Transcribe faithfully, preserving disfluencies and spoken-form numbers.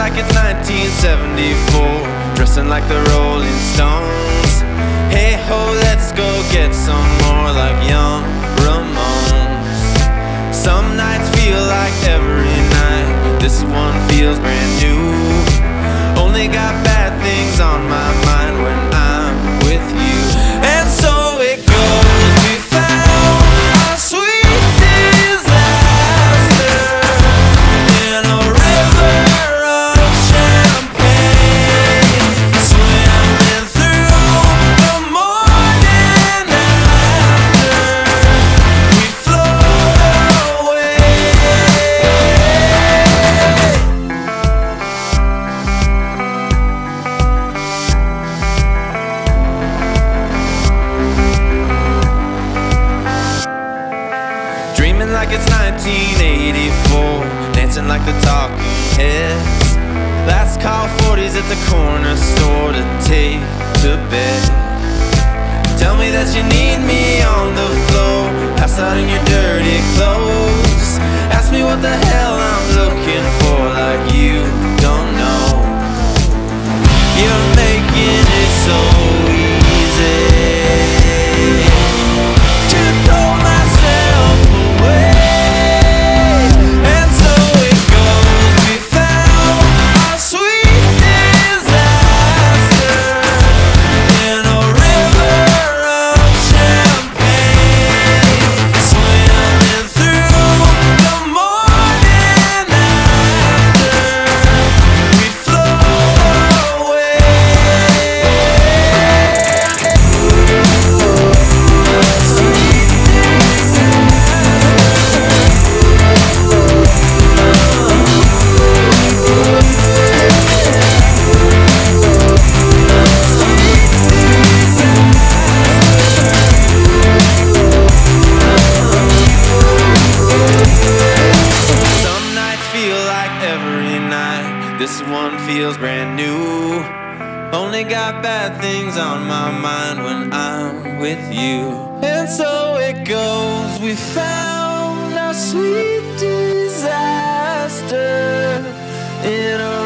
like it's nineteen seventy-four, dressing like the Rolling Stones. Hey ho, let's go get some more like young Ramones. Some nights feel like every night, this one feels brand new. Only got bad things on my mind when I'm with you. And so it goes, we found a sweet disaster in a river of champagne, swimming through the morning after we float away. Dreaming like it's nineteen eighty-four, dancing like the Talking Heads. Last call forties at the corner store to take to bed. Tell me that you need me on the floor, pass out in your dirty clothes. Ask me what the hell I'm looking for, like you don't know. You're making it so easy to throw myself away. And so it goes, we found a sweet disaster in a river of champagne, swimming through the morning after we float away. Some nights feel like every night, this one feels brand new. Only got bad things on my mind when I'm with you. And so it goes, we found our sweet disaster in a